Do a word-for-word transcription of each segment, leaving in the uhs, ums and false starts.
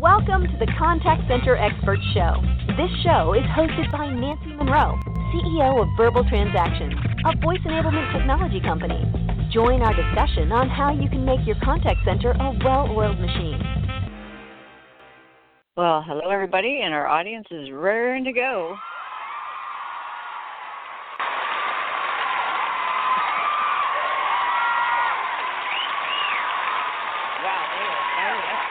Welcome to the Contact Center Expert Show. This show is hosted by Nancy Monroe, C E O of Verbal Transactions, a voice enablement technology company. Join our discussion on how you can make your contact center a well-oiled machine. Well, hello everybody, and our audience is raring to go. Wow, they are fired up.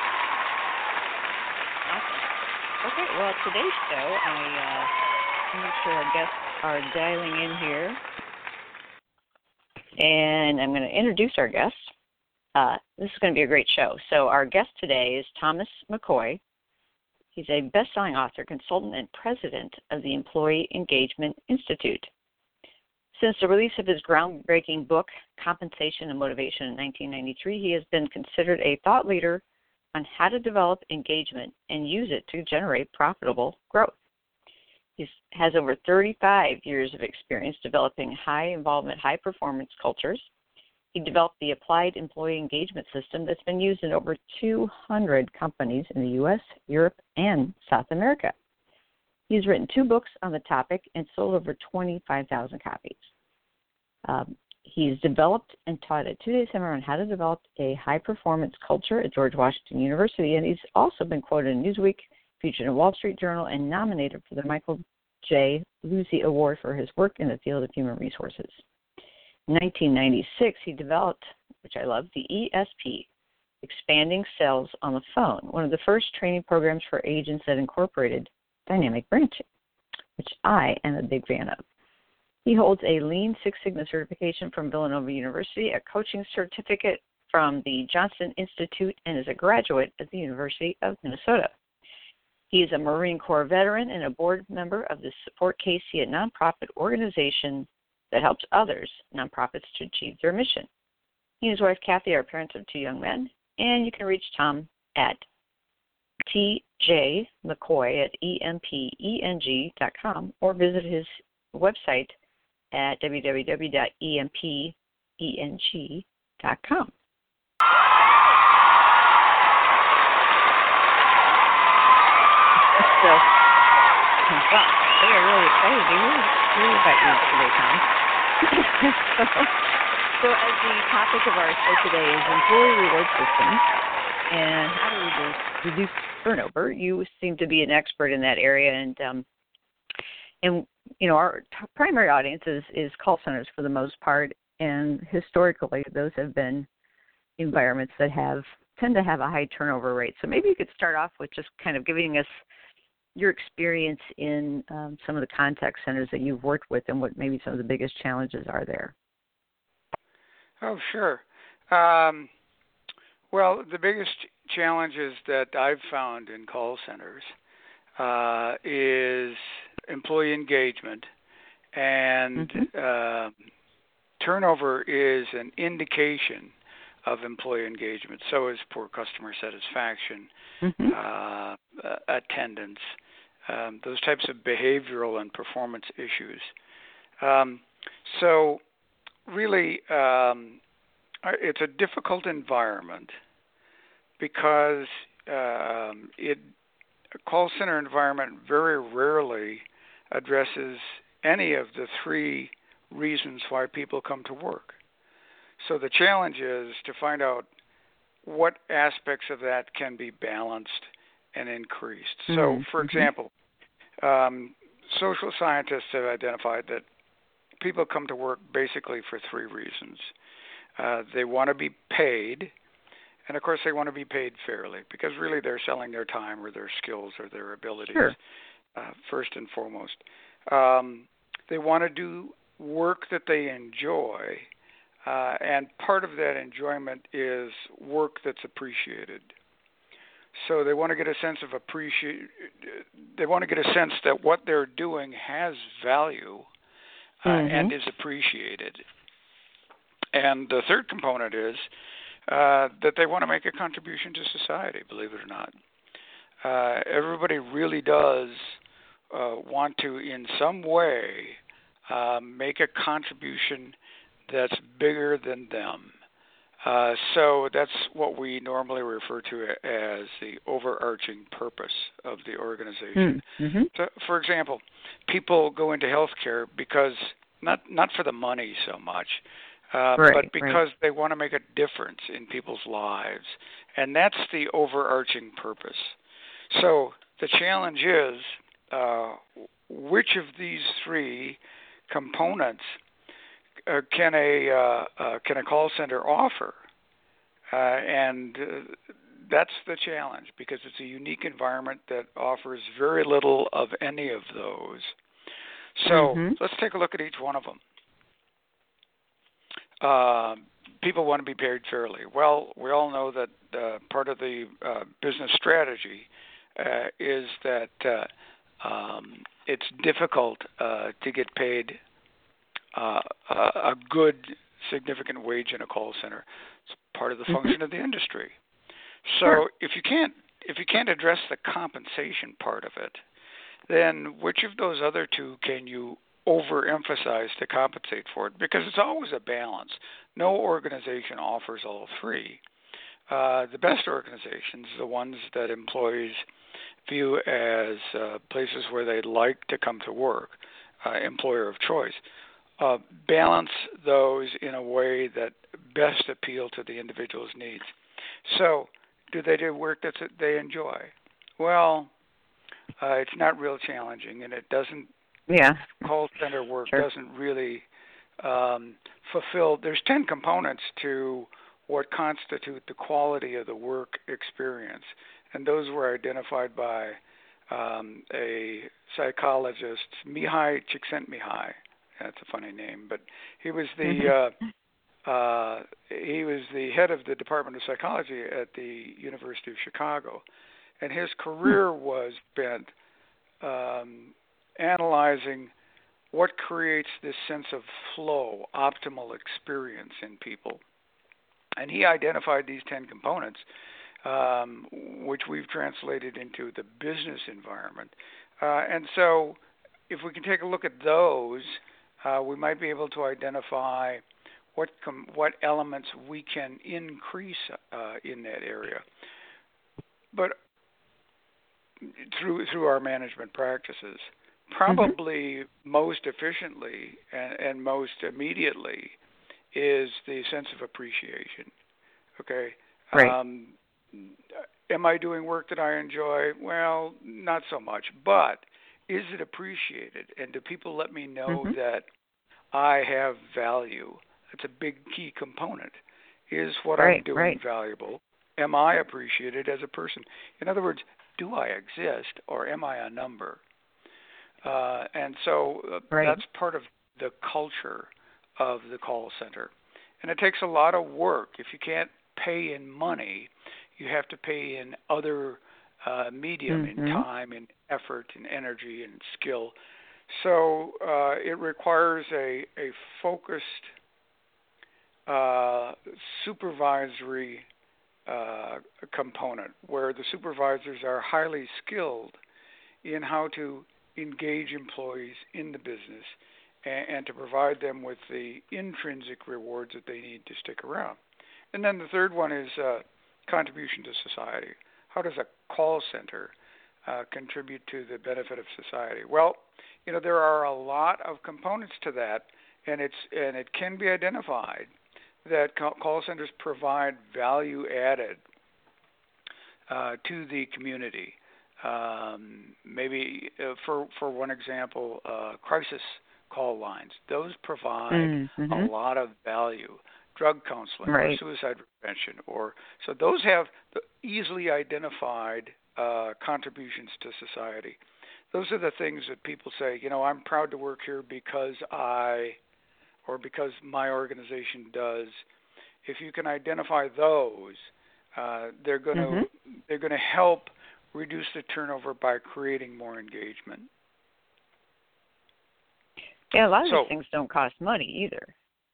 Awesome. Okay, well, today's show, I uh, make sure our guests are dialing in here, and I'm going to introduce our guest. Uh, this is going to be a great show. So our guest today is Thomas McCoy. He's a best-selling author, consultant, and president of the Employee Engagement Institute. Since the release of his groundbreaking book, Compensation and Motivation, in nineteen ninety-three, he has been considered a thought leader on how to develop engagement and use it to generate profitable growth. He has over thirty-five years of experience developing high-involvement, high-performance cultures. He developed the Applied Employee Engagement System that's been used in over two hundred companies in the U S, Europe, and South America. He's written two books on the topic and sold over twenty-five thousand copies. Um, he's developed and taught a two-day seminar on how to develop a high-performance culture at George Washington University, and he's also been quoted in Newsweek, featured in Wall Street Journal, and nominated for the Michael J. Luzzi Award for his work in the field of human resources. In nineteen ninety-six, he developed, which I love, the E S P, Expanding Sales on the Phone, one of the first training programs for agents that incorporated dynamic branching, which I am a big fan of. He holds a Lean Six Sigma certification from Villanova University, a coaching certificate from the Johnson Institute, and is a graduate at the University of Minnesota. He is a Marine Corps veteran and a board member of the Support K C, a nonprofit organization that helps others, nonprofits, to achieve their mission. He and his wife, Kathy, are parents of two young men, and you can reach Tom at T J McCoy at E M P E N G dot com or visit his website at w w w dot e m p e n g dot com. So, wow, they are really excited to hear, hear about you today, Tom. so, so, as the topic of our show today is employee reward systems and how to reduce, reduce turnover, you seem to be an expert in that area, and um, and you know our t- primary audience is, is call centers for the most part, and historically those have been environments that have tend to have a high turnover rate. So maybe you could start off with just kind of giving us your experience in um, some of the contact centers that you've worked with and what maybe some of the biggest challenges are there. Oh, sure. Um, well, the biggest challenges that I've found in call centers uh, is employee engagement, and mm-hmm. uh, turnover is an indication of employee engagement. So is poor customer satisfaction, mm-hmm. uh, uh, attendance, um, those types of behavioral and performance issues. Um, so really, um, it's a difficult environment because um, it a call center environment very rarely addresses any of the three reasons why people come to work. So the challenge is to find out what aspects of that can be balanced and increased. Mm-hmm. So, for example, um, social scientists have identified that people come to work basically for three reasons. Uh, they want to be paid, and of course they want to be paid fairly, because really they're selling their time or their skills or their abilities, sure. uh, first and foremost. Um, they want to do work that they enjoy, Uh, and part of that enjoyment is work that's appreciated. So they want to get a sense of appreciate. They want to get a sense that what they're doing has value uh, mm-hmm. and is appreciated. And the third component is uh, that they want to make a contribution to society. Believe it or not, uh, everybody really does uh, want to, in some way, uh, make a contribution that's bigger than them. Uh, so that's what we normally refer to as the overarching purpose of the organization. Mm-hmm. So, for example, people go into healthcare because not not for the money so much, uh, right, but because right. they want to make a difference in people's lives, and that's the overarching purpose. So the challenge is uh, which of these three components uh, can a uh, uh, can a call center offer, uh, and uh, that's the challenge because it's a unique environment that offers very little of any of those. So mm-hmm. let's take a look at each one of them. Uh, people want to be paid fairly. Well, we all know that uh, part of the uh, business strategy uh, is that uh, um, it's difficult uh, to get paid uh, a, a good, significant wage in a call center. It's part of the mm-hmm. function of the industry. So sure. if you can't if you can't address the compensation part of it, then which of those other two can you overemphasize to compensate for it? Because it's always a balance. No organization offers all three. Uh, the best organizations, the ones that employees view as uh, places where they like to come to work, uh, employer of choice, uh, balance those in a way that best appeal to the individual's needs. So, do they do work that they enjoy? Well, uh, it's not real challenging, and it doesn't. Yeah. Call center work sure. doesn't really um, fulfill. There's ten components to what constitute the quality of the work experience, and those were identified by um, a psychologist, Mihai Csikszentmihalyi. That's a funny name, but he was the mm-hmm. uh, Uh, he was the head of the Department of Psychology at the University of Chicago, and his career was spent um, analyzing what creates this sense of flow, optimal experience in people. And he identified these ten components, um, which we've translated into the business environment. Uh, and so if we can take a look at those, uh, we might be able to identify what com- what elements we can increase uh, in that area, but through through our management practices, probably mm-hmm. most efficiently and, and most immediately is the sense of appreciation. Okay, right. um, am I doing work that I enjoy? Well, not so much, but is it appreciated? And do people let me know mm-hmm. that I have value? It's a big key component. Is what right, I'm doing right. valuable? Am I appreciated as a person? In other words, do I exist or am I a number? Uh, and so uh, right. that's part of the culture of the call center. And it takes a lot of work. If you can't pay in money, you have to pay in other uh, medium, mm-hmm. in time, in effort, in energy, and skill. So uh, it requires a, a focused Uh, supervisory uh, component where the supervisors are highly skilled in how to engage employees in the business and, and to provide them with the intrinsic rewards that they need to stick around. And then the third one is uh, contribution to society. How does a call center uh, contribute to the benefit of society? Well, you know, there are a lot of components to that, and it's and it can be identified that call centers provide value added uh, to the community. Um, maybe uh, for for one example, uh, crisis call lines. Those provide mm-hmm. a lot of value. Drug counseling right. or suicide prevention, or so those have easily identified uh, contributions to society. Those are the things that people say. You know, I'm proud to work here because I. or because my organization does. If you can identify those, uh, they're going to mm-hmm. they're going to help reduce the turnover by creating more engagement. Yeah, a lot of so, these things don't cost money either.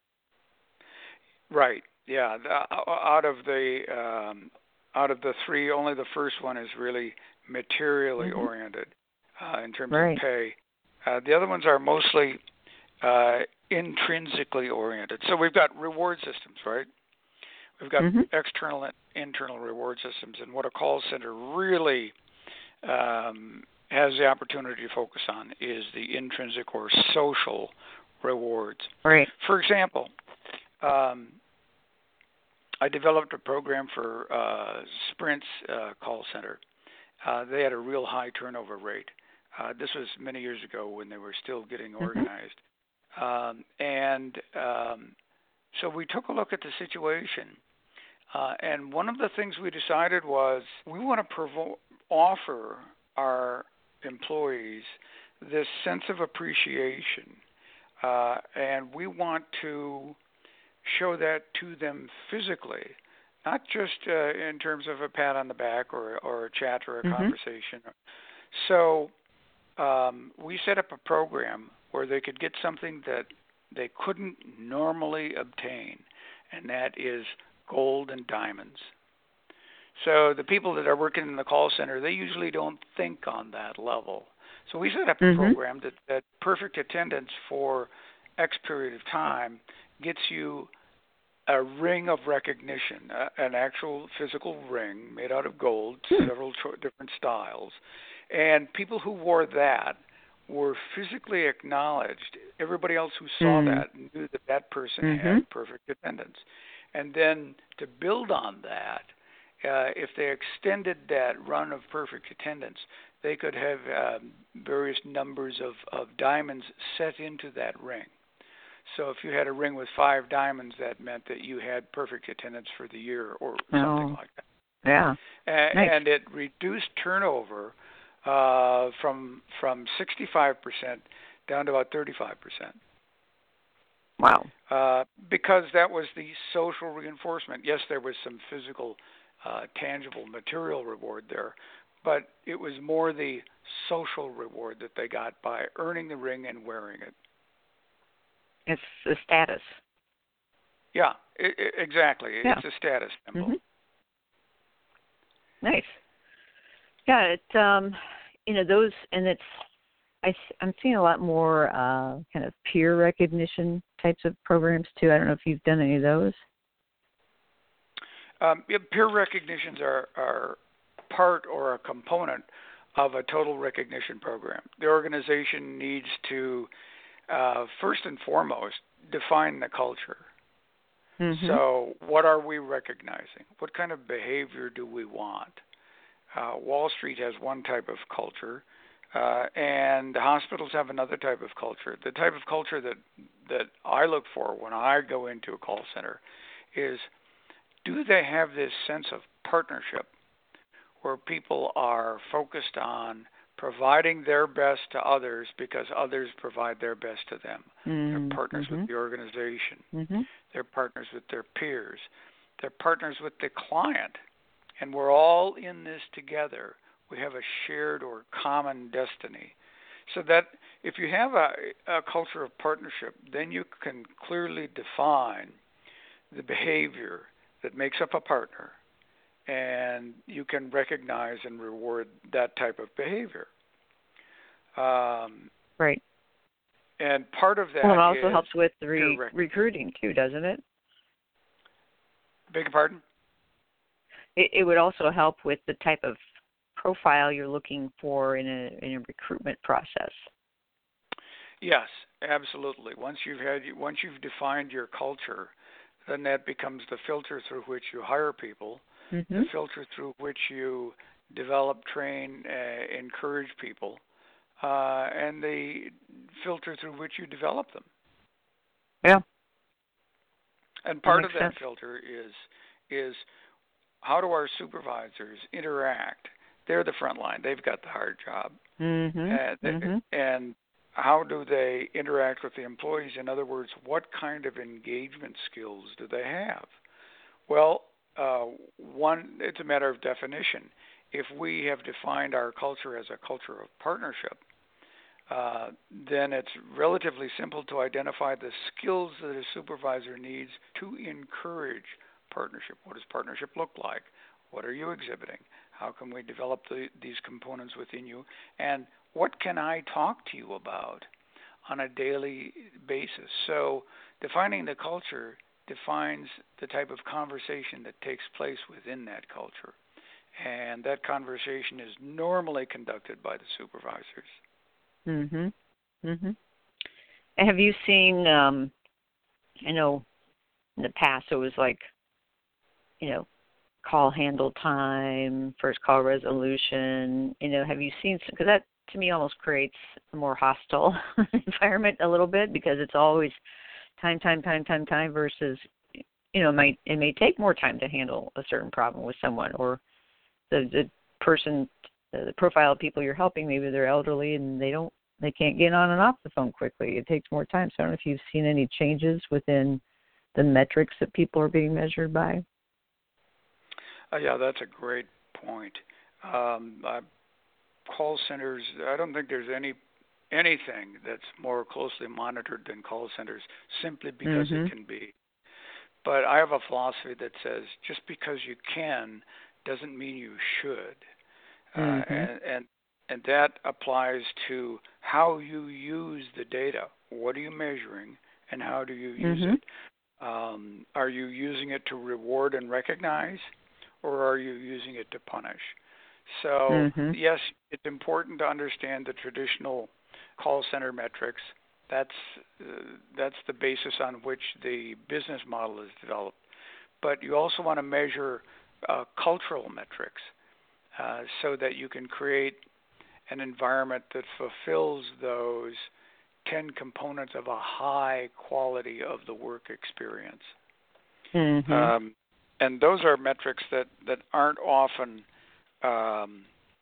Right. Yeah. The, out of the um, out of the three, only the first one is really materially mm-hmm. oriented uh, in terms right. of pay. Uh, the other ones are mostly uh, intrinsically oriented. So we've got reward systems, right? We've got Mm-hmm. external and internal reward systems, and what a call center really um, has the opportunity to focus on is the intrinsic or social rewards. Right. For example, um, I developed a program for uh, Sprint's uh, call center. Uh, they had a real high turnover rate. Uh, this was many years ago when they were still getting organized. Mm-hmm. Um, and um, so we took a look at the situation. Uh, and one of the things we decided was we want to provo- offer our employees this sense of appreciation. Uh, and we want to show that to them physically, not just uh, in terms of a pat on the back or, or a chat or a Mm-hmm. conversation. So um, we set up a program where they could get something that they couldn't normally obtain, and that is gold and diamonds. So the people that are working in the call center, they usually don't think on that level. So we set up a Mm-hmm. program that, that perfect attendance for X period of time gets you a ring of recognition, uh, an actual physical ring made out of gold, Hmm. several cho- different styles. And people who wore that were physically acknowledged. Everybody else who saw Mm. that knew that that person Mm-hmm. had perfect attendance. And then to build on that, uh, if they extended that run of perfect attendance, they could have um, various numbers of, of diamonds set into that ring. So if you had a ring with five diamonds, that meant that you had perfect attendance for the year or something Oh. like that. Yeah. And, Nice. and it reduced turnover uh, from from sixty-five percent down to about thirty-five percent. Wow. Uh, because that was the social reinforcement. Yes, there was some physical, uh, tangible, material reward there, but it was more the social reward that they got by earning the ring and wearing it. It's the status. Yeah, I- I- exactly. Yeah. It's a status symbol. Mm-hmm. Nice. Yeah, it um, you know those, and it's I I'm seeing a lot more uh, kind of peer recognition types of programs too. I don't know if you've done any of those. Um, yeah, peer recognitions are, are part or a component of a total recognition program. The organization needs to, uh, first and foremost, define the culture. Mm-hmm. So what are we recognizing? What kind of behavior do we want? Uh, Wall Street has one type of culture, uh, and the hospitals have another type of culture. The type of culture that, that I look for when I go into a call center is, do they have this sense of partnership where people are focused on providing their best to others because others provide their best to them? Mm-hmm. They're partners Mm-hmm. with the organization. Mm-hmm. They're partners with their peers. They're partners with the client. And we're all in this together. We have a shared or common destiny. So that if you have a, a culture of partnership, then you can clearly define the behavior that makes up a partner, and you can recognize and reward that type of behavior. Um, Right. and part of that Well, it also is helps with the re- peer rec- recruiting too, doesn't it? Beg your pardon? it? It would also help with the type of profile you're looking for in a in a recruitment process. Yes, absolutely. Once you've had, once you've defined your culture, then that becomes the filter through which you hire people, Mm-hmm. the filter through which you develop, train, uh, encourage people, uh, and the filter through which you develop them. Yeah. And part of makes that sense. filter is is how do our supervisors interact? They're the front line. They've got the hard job. Mm-hmm. And, Mm-hmm. and how do they interact with the employees? In other words, what kind of engagement skills do they have? Well, uh, one, it's a matter of definition. If we have defined our culture as a culture of partnership, uh, then it's relatively simple to identify the skills that a supervisor needs to encourage partnership. What does partnership look like? What are you exhibiting? How can we develop the, these components within you? And what can I talk to you about on a daily basis? So defining the culture defines the type of conversation that takes place within that culture. And that conversation is normally conducted by the supervisors. Mhm. Mhm. Have you seen? Um, I know in the past it was like, you know, call handle time, first call resolution. You know, have you seen? Because that to me almost creates a more hostile environment a little bit, because it's always time, time, time, time, time versus, you know, it might it may take more time to handle a certain problem with someone, or the the person, the profile of people you're helping, maybe they're elderly and they don't, they can't get on and off the phone quickly. It takes more time. So I don't know if you've seen any changes within the metrics that people are being measured by. Uh, yeah, that's a great point. Um, I, call centers, I don't think there's any anything that's more closely monitored than call centers, simply because mm-hmm. it can be. But I have a philosophy that says just because you can doesn't mean you should. Mm-hmm. Uh, and, and and that applies to how you use the data. What are you measuring, and how do you use mm-hmm. it? Um, are you using it to reward and recognize, or are you using it to punish? So, mm-hmm. yes, it's important to understand the traditional call center metrics. That's uh, that's the basis on which the business model is developed. But you also want to measure uh, cultural metrics uh, so that you can create an environment that fulfills those ten components of a high quality of the work experience. Mm-hmm. Um, and those are metrics that, that aren't often um,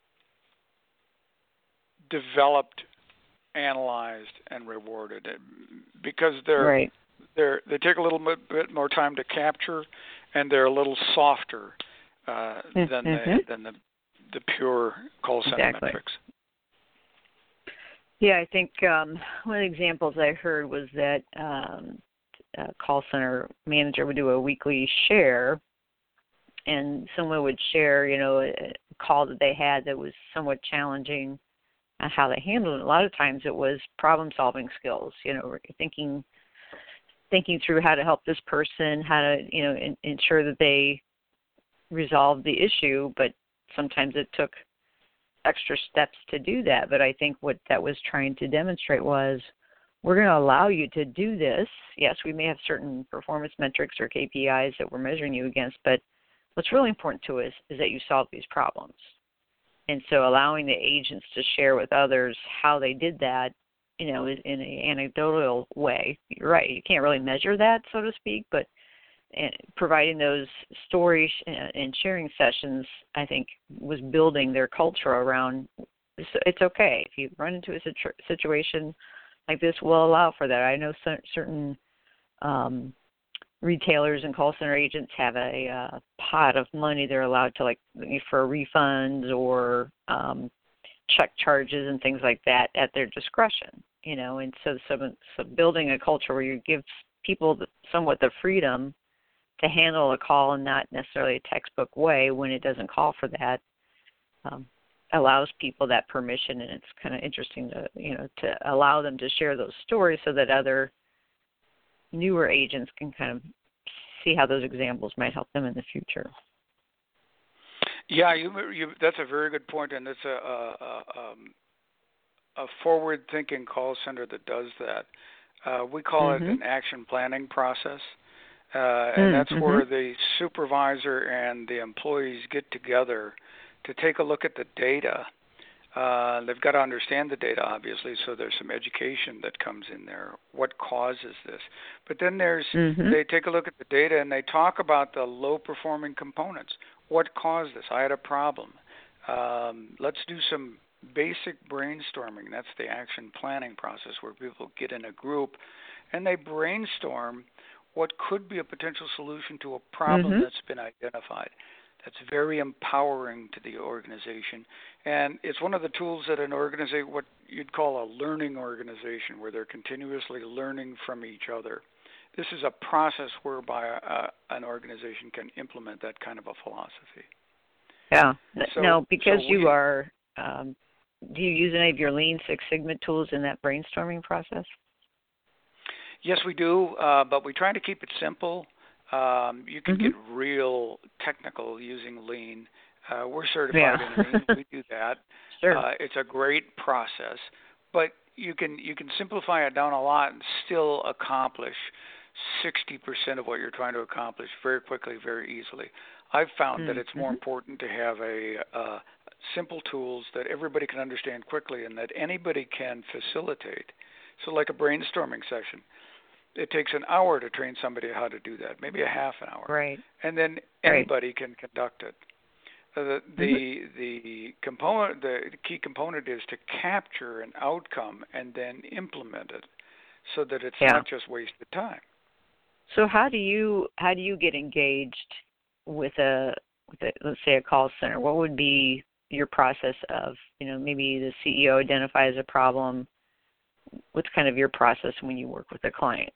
developed, analyzed, and rewarded because they're, right. they're they take a little bit, bit more time to capture, and they're a little softer uh, mm-hmm. than the than the the pure call center exactly. metrics. Yeah, I think um, one of the examples I heard was that um, a call center manager would do a weekly share, and someone would share, you know, a call that they had that was somewhat challenging, and how they handled it. A lot of times it was problem-solving skills, you know, thinking thinking through how to help this person, how to, you know, in, ensure that they resolved the issue, but sometimes it took extra steps to do that. But I think what that was trying to demonstrate was, we're going to allow you to do this. Yes, we may have certain performance metrics or K P Is that we're measuring you against, but what's really important to us is that you solve these problems. And so allowing the agents to share with others how they did that, you know, in an anecdotal way. You're right, you can't really measure that, so to speak, but providing those stories and sharing sessions, I think, was building their culture around, it's okay. If you run into a situ- situation like this, we'll allow for that. I know certain um, retailers and call center agents have a uh, pot of money they're allowed to, like, for refunds or um, check charges and things like that at their discretion, you know. And so, so, so building a culture where you give people the, somewhat the freedom to handle a call in not necessarily a textbook way when it doesn't call for that, um, allows people that permission. And it's kind of interesting to, you know, to allow them to share those stories so that other newer agents can kind of see how those examples might help them in the future. Yeah, you, you, that's a very good point, and it's a, a, a, um, a forward-thinking call center that does that. Uh, we call mm-hmm. it an action planning process, uh, and that's mm-hmm. where the supervisor and the employees get together to take a look at the data. Uh, they've got to understand the data, obviously, so there's some education that comes in there. What causes this? But then there's mm-hmm. they take a look at the data and they talk about the low-performing components. What caused this? I had a problem. Um, let's do some basic brainstorming. That's the action planning process, where people get in a group and they brainstorm what could be a potential solution to a problem mm-hmm. that's been identified. That's very empowering to the organization. And it's one of the tools that an organization, what you'd call a learning organization, where they're continuously learning from each other. This is a process whereby a, an organization can implement that kind of a philosophy. Yeah. So, now, because so you we, are, um, do you use any of your Lean Six Sigma tools in that brainstorming process? Yes, we do, uh, but we try to keep it simple. Um, you can Mm-hmm. get real technical using Lean. Uh, we're certified Yeah. in Lean. We do that. Sure. Uh, it's a great process, but you can you can simplify it down a lot and still accomplish sixty percent of what you're trying to accomplish very quickly, very easily. I've found that it's more Mm-hmm. important to have a uh, simple tools that everybody can understand quickly and that anybody can facilitate. So, like a brainstorming session, it takes an hour to train somebody how to do that, maybe a half an hour, Right. and then Right. anybody can conduct it. Uh, The Mm-hmm. the the component, the key component is to capture an outcome and then implement it, so that it's Yeah. not just wasted time. So how do you how do you get engaged with a, with a let's say a call center? What would be your process of, you know, maybe the C E O identifies a problem? What's kind of your process when you work with a client?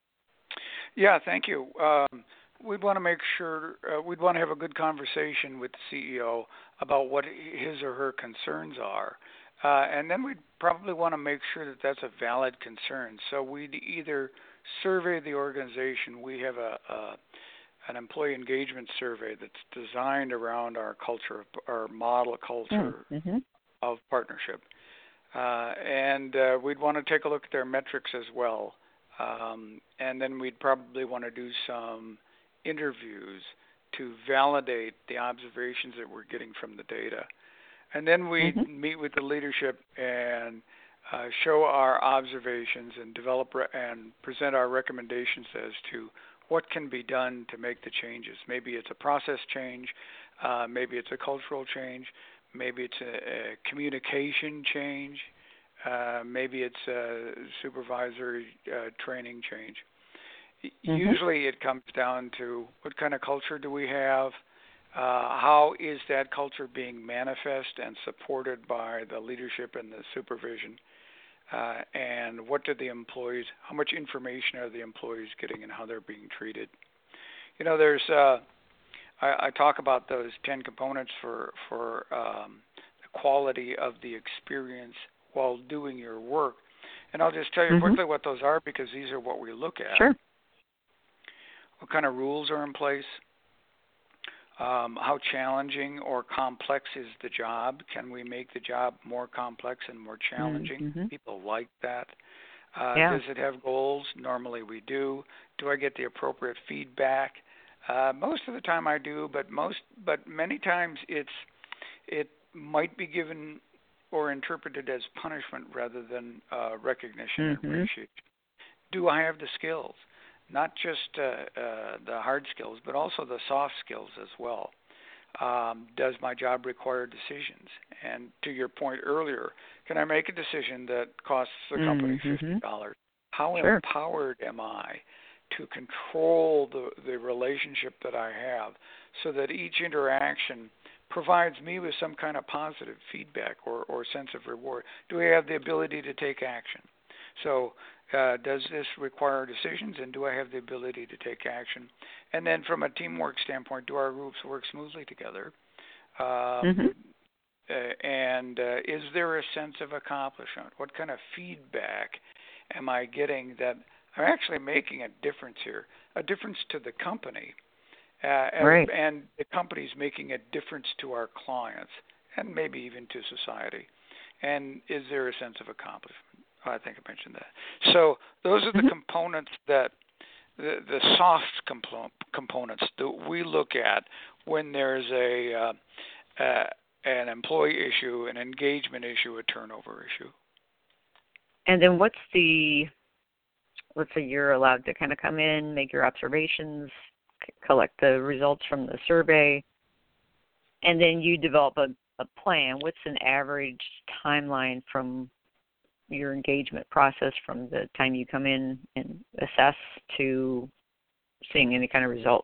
Yeah, thank you. Um, we'd want to make sure uh, we'd want to have a good conversation with the C E O about what his or her concerns are, uh, and then we'd probably want to make sure that that's a valid concern. So we'd either survey the organization. We have a, a an employee engagement survey that's designed around our culture, our model culture Mm-hmm. of partnership. Uh, and uh, we'd want to take a look at their metrics as well. Um, and then we'd probably want to do some interviews to validate the observations that we're getting from the data. And then we'd Mm-hmm. meet with the leadership and uh, show our observations and develop re- and present our recommendations as to what can be done to make the changes. Maybe it's a process change, uh, maybe it's a cultural change, maybe it's a, a communication change, uh, maybe it's a supervisory uh, training change. Mm-hmm. Usually it comes down to what kind of culture do we have, uh, how is that culture being manifest and supported by the leadership and the supervision, uh, and what do the employees, how much information are the employees getting and how they're being treated. You know, there's, uh, I, I talk about those ten components for, for um, the quality of the experience while doing your work. And I'll just tell you Mm-hmm. quickly what those are because these are what we look at. Sure. What kind of rules are in place? Um, how challenging or complex is the job? Can we make the job more complex and more challenging? Mm-hmm. People like that. Uh, Yeah. Does it have goals? Normally we do. Do I get the appropriate feedback? Uh, most of the time I do, but most, but many times it's, it might be given or interpreted as punishment rather than uh, recognition and Mm-hmm. appreciation. Do I have the skills? Not just uh, uh, the hard skills, but also the soft skills as well. Um, does my job require decisions? And to your point earlier, can I make a decision that costs the company Mm-hmm. fifty dollars? How Sure. empowered am I to control the, the relationship that I have so that each interaction provides me with some kind of positive feedback or, or sense of reward? Do I have the ability to take action? So uh, does this require decisions, and do I have the ability to take action? And then from a teamwork standpoint, do our groups work smoothly together? Um, Mm-hmm. uh, and uh, is there a sense of accomplishment? What kind of feedback am I getting that I'm actually making a difference here, a difference to the company, uh, Right. and, and the company's making a difference to our clients, and maybe even to society? And is there a sense of accomplishment? I think I mentioned that. So those are the Mm-hmm. components that the, the soft compo- components that we look at when there's a uh, uh, an employee issue, an engagement issue, a turnover issue. And then what's the, let's say you're allowed to kind of come in, make your observations, c- collect the results from the survey, and then you develop a, a plan. What's an average timeline from your engagement process from the time you come in and assess to seeing any kind of results?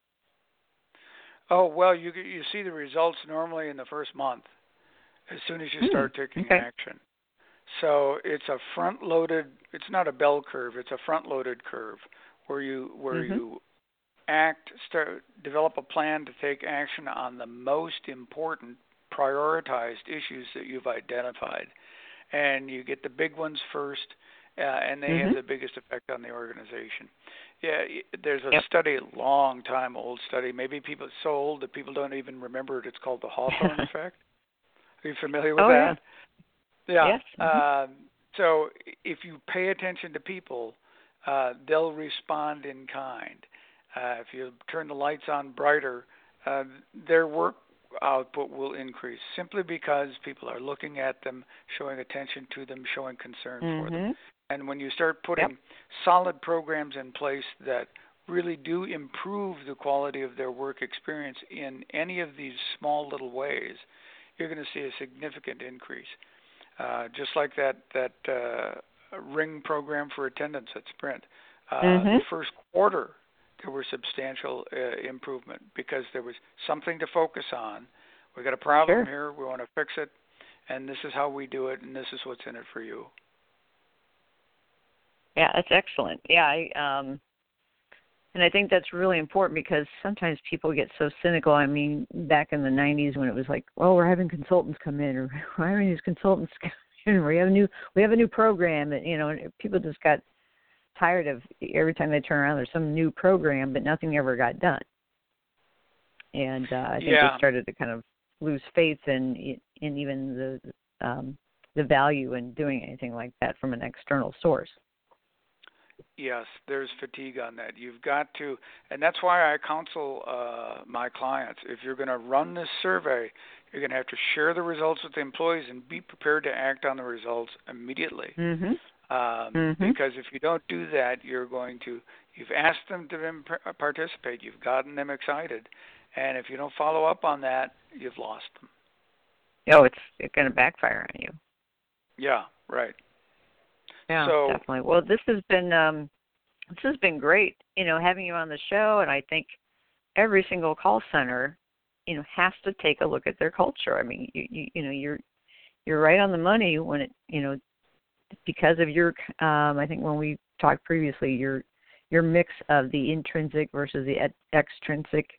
Oh, well, you you see the results normally in the first month, as soon as you Hmm. start taking Okay. action. So it's a front-loaded. It's not a bell curve. It's a front-loaded curve where you where Mm-hmm. you act, start, develop a plan to take action on the most important, prioritized issues that you've identified, and you get the big ones first, uh, and they Mm-hmm. have the biggest effect on the organization. Yeah, there's a Yep. study, a long time old study. Maybe people it's so old that people don't even remember it. It's called the Hawthorne effect. Are you familiar with Oh, yeah. that? Yeah. Yes. Mm-hmm. Um, so if you pay attention to people, uh, they'll respond in kind. Uh, if you turn the lights on brighter, uh, their work output will increase simply because people are looking at them, showing attention to them, showing concern for them. Mm-hmm. And when you start putting Yep. solid programs in place that really do improve the quality of their work experience in any of these small little ways, you're going to see a significant increase. Uh, just like that that uh, ring program for attendance at Sprint. Uh, Mm-hmm. The first quarter, there was substantial uh, improvement because there was something to focus on. We got a problem Sure. here. We want to fix it, and this is how we do it, and this is what's in it for you. Yeah, that's excellent. Yeah, I um, and I think that's really important because sometimes people get so cynical. I mean, back in the nineties when it was like, well, we're having consultants come in, or we're having these consultants come in, we have a new we have a new program, and you know, and people just got tired of every time they turn around, there's some new program, but nothing ever got done. And uh, I think Yeah. they started to kind of lose faith in in even the um, the value in doing anything like that from an external source. Yes, there's fatigue on that. You've got to, and that's why I counsel uh, my clients. If you're going to run this survey, you're going to have to share the results with the employees and be prepared to act on the results immediately. Mm-hmm. Um, Mm-hmm. Because if you don't do that, you're going to, you've asked them to imp- participate, you've gotten them excited, and if you don't follow up on that, you've lost them. Oh, it's, it's going to backfire on you. Yeah, right. Yeah, So, definitely. Well, this has been um, this has been great. You know, having you on the show, and I think every single call center, you know, has to take a look at their culture. I mean, you you, you know, you're you're right on the money when it, you know, because of your. Um, I think when we talked previously, your your mix of the intrinsic versus the extrinsic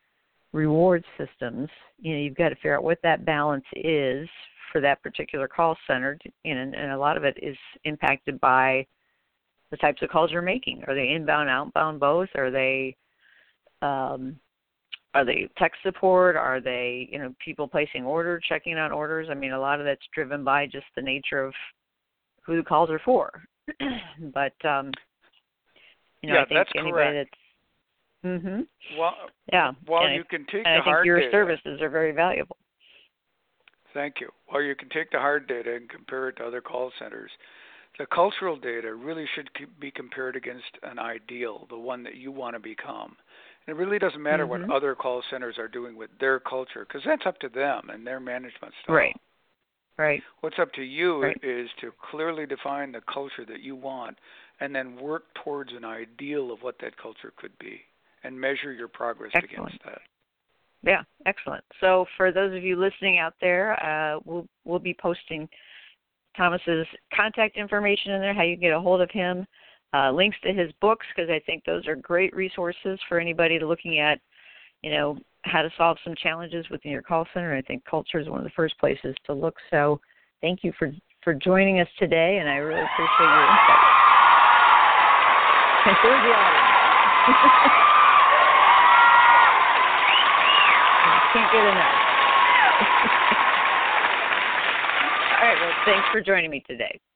reward systems. You know, you've got to figure out what that balance is for that particular call center, and, and a lot of it is impacted by the types of calls you're making. Are they inbound, outbound, both? Are they um, are they tech support? Are they, you know, people placing orders, checking on orders? I mean, a lot of that's driven by just the nature of who the calls are for. But um, you know, yeah, I think that's anybody correct. that's mm-hmm. Well, yeah, while and you I, can take and the I think hard your data, services are very valuable. Thank you. While you can take the hard data and compare it to other call centers, the cultural data really should be compared against an ideal, the one that you want to become. And it really doesn't matter Mm-hmm. what other call centers are doing with their culture, because that's up to them and their management style. Right. Right. What's up to you Right. is to clearly define the culture that you want and then work towards an ideal of what that culture could be and measure your progress Excellent. against that. Yeah, excellent. So for those of you listening out there, uh, we'll we'll be posting Thomas's contact information in there, how you get a hold of him, uh, links to his books, because I think those are great resources for anybody looking at, you know, how to solve some challenges within your call center. I think culture is one of the first places to look. So thank you for, for joining us today, and I really appreciate your insight. And there's the audience. Can't get enough. All right, well, thanks for joining me today.